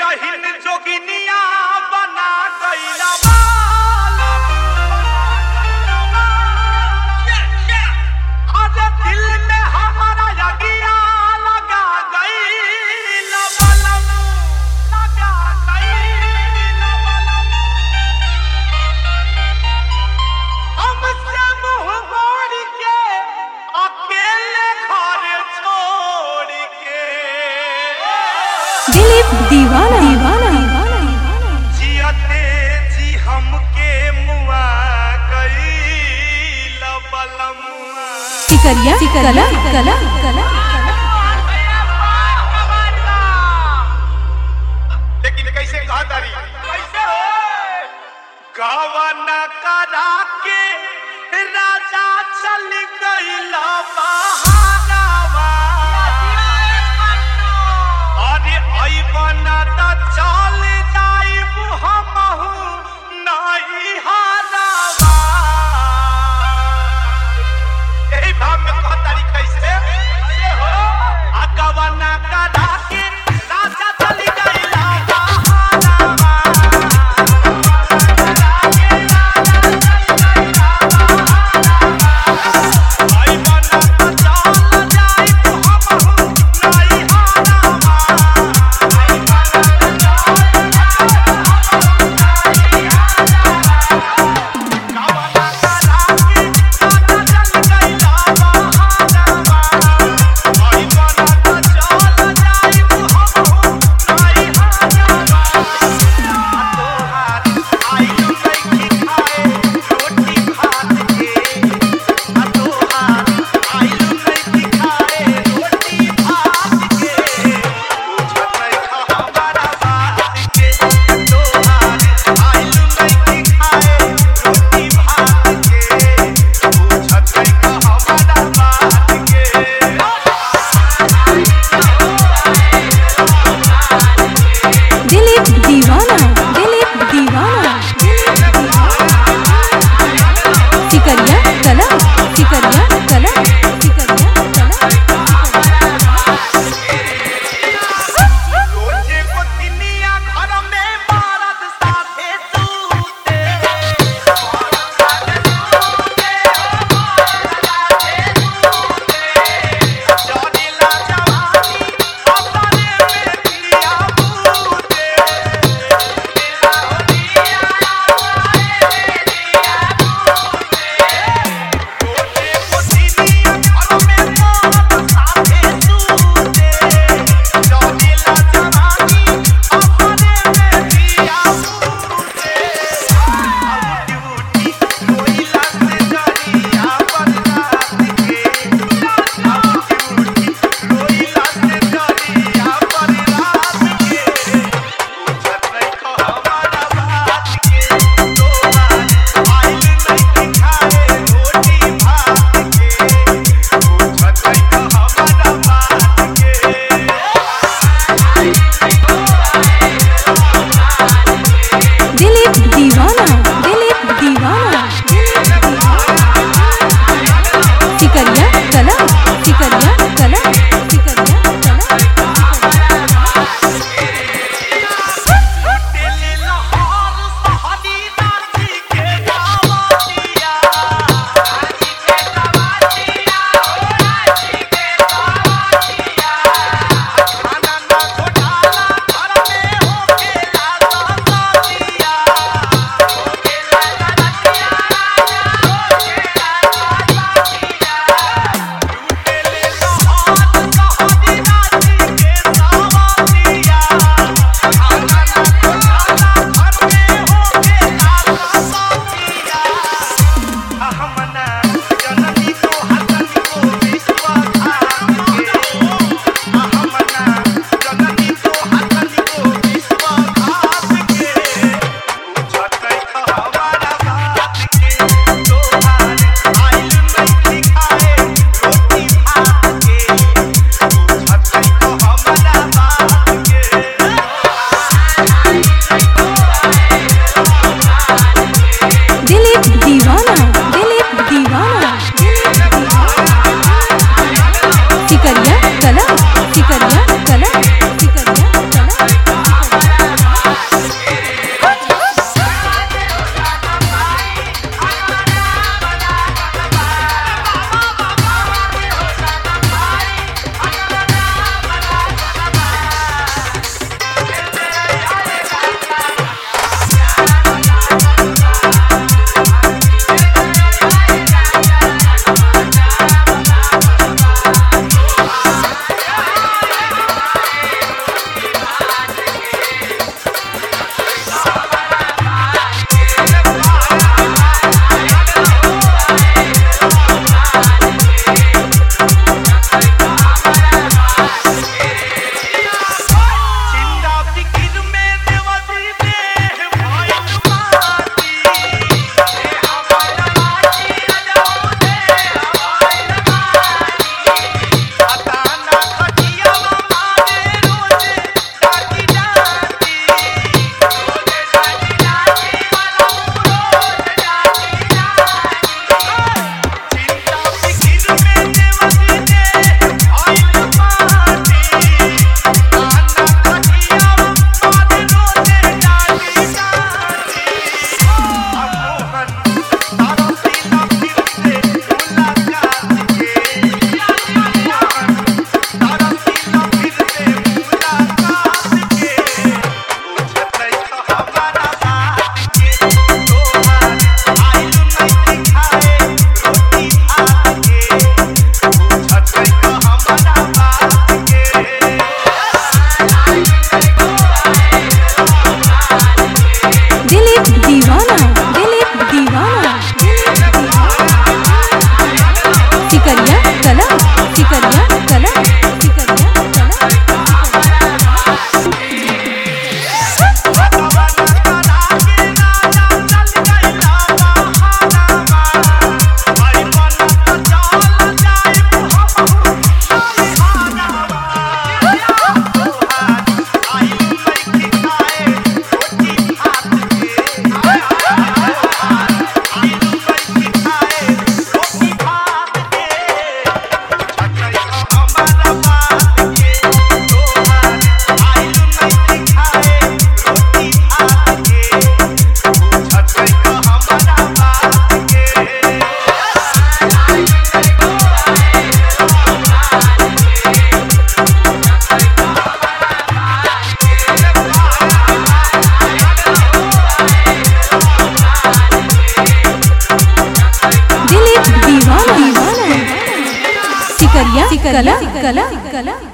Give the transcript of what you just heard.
दुल्हन जोगिनिया बना गईला बाला। आज दिल में हमारा यगिया लगा गईला बलम, लगा गईला बलम। हमसे मुंह मोड़ के अकेले घर छोड़ के दिलीप दीवाना दीवाना जियते जी हमके मुआ गईला बलम। सिकरिया कला कला कला। लेकिन कैसे कहा तारी कैसे हो गावना करा के राजा चल गईला बहारावा। अरे आई बना त चल जाइब हमहु नहीं हारावा। यही भाव में कहा तारी कैसे हो गावना करा के राजा चल गईला बहारावा। आई बना त चल कला कला कला